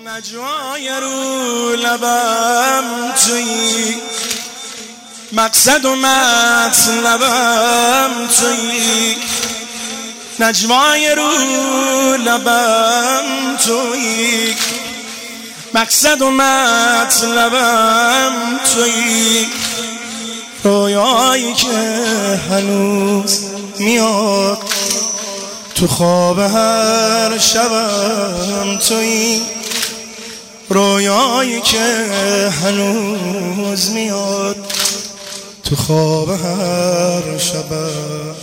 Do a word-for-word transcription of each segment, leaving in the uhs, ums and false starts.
نجوای رو لبم تویی، مقصد و مطلبم تویی. نجوای رو لبم تویی، مقصد و مطلبم تویی. رویایی که هنوز میاد تو خواب هر شبم تویی. رویایی که هنوز میاد تو خواب هر شبم.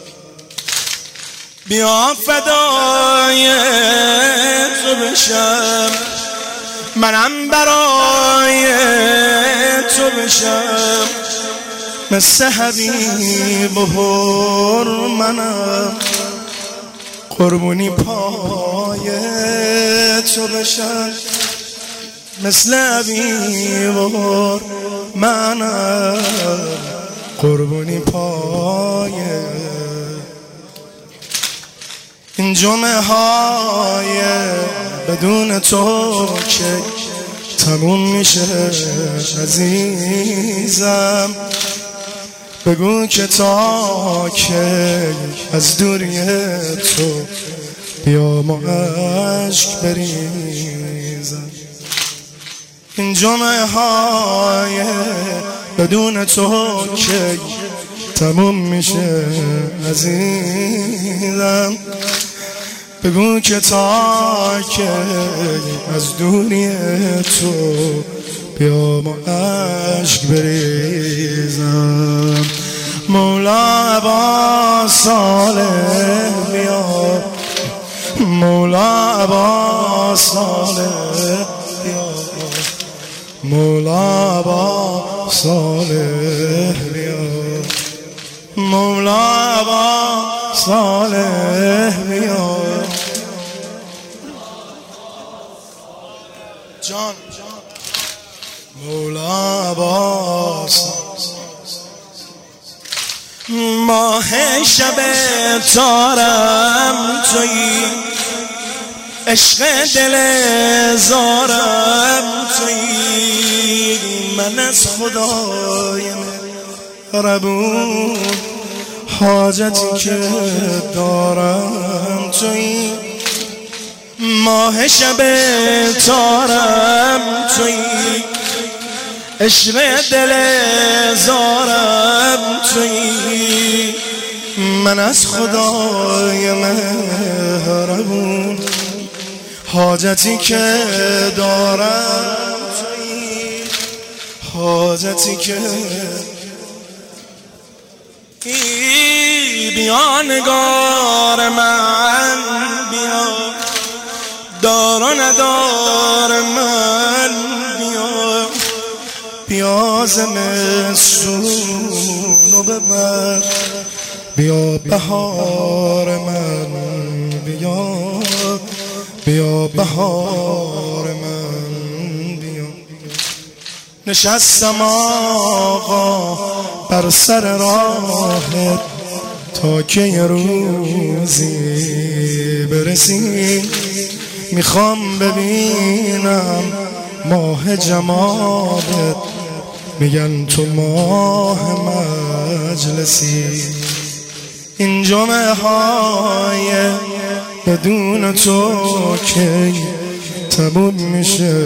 بیا فدای تو بشم، منم برای تو بشم. مثل حبیب و هر منم، قربونی پای تو بشم. مثل حبیب و هر منم، قربونی پای. این جمعه های بدون تو که تموم میشه عزیزم. بگو که تا که از دوری تو بیام و عشق بریزم. این جمعه های بدون تو که تموم میشه عزیزم. بگو که تا که از دوری تو بیام و عشق بریزم. مولا ابا صالح بیا، مولا ابا صالح بیا، مولا ابا صالح بیا، مولا ابا صالح بیا. جان مولا ابا ماه شب تارم تویی، عشق دل زارم تویی. من از خدای مهربون حاجتی که دارم تویی. ماه شب تارم تویی، عشق دل زارم تویی. من از خدای مهربون حاجتی که دارم تویی، حاجتی که. بیا نگار من بیا، دار و ندار من بیا. بیا زمستونو ببر، بیا بهار من بیا، بیا بهار من بیا. نشستم آقا بر سر راهت تا که یه روزی برسی. میخوام ببینم ماه جمالت، میگن تو ماه مجلسی. این جمعه های بدون تو که تموم میشه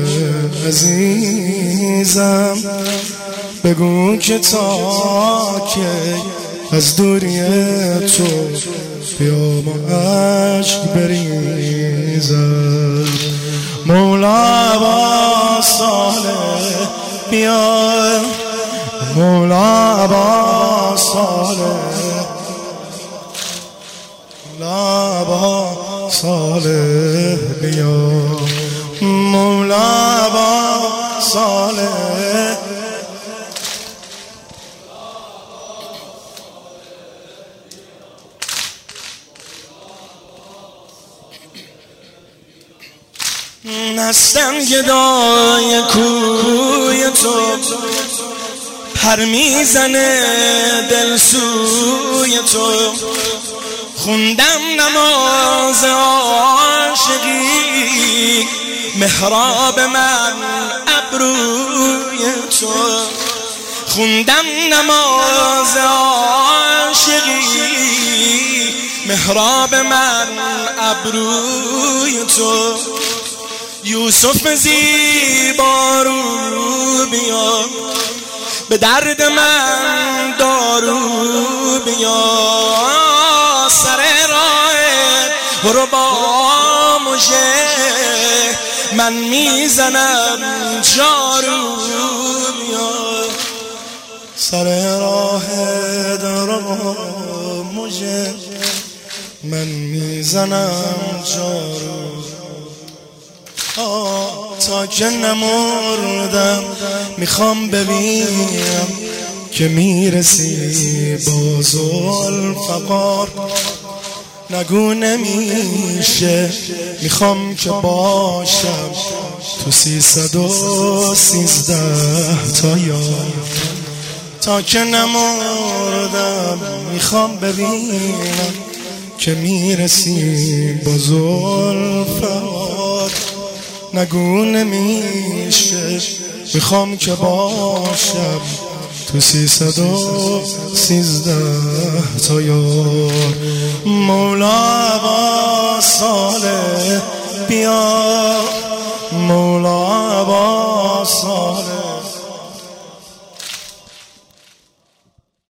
عزیزم. بگو که تا که از دوری تو بیام و عشق بریزم. مولا ابا صالح بیا، مولا ابا صالح، مولا ابا صالح بیا، مولا ابا صالح. هستم گدای کوی تو، پر میزنه دل سوی تو. خوندم نماز عاشقی محراب من ابروی تو، خوندم نماز عاشقی محراب من ابروی تو. یوسف زیبا رو بیا، به درد من دارو بیا، سر راه برو با مژه من میزنم جارو بیا، سر راه برو با مژه من میزنم جارو. تا که نمردم میخوام ببینم که میرسی با ذوالفقار، نگو نمیشه میخوام که باشم تو سیصد و سیزده تا یار. تا که نمردم میخوام ببینم که میرسی با ذوالفقار، نگو نمیشه میخوام که باشم تو سیصد و سیزده تا یار. مولا با صالح بیا، مولا با صالح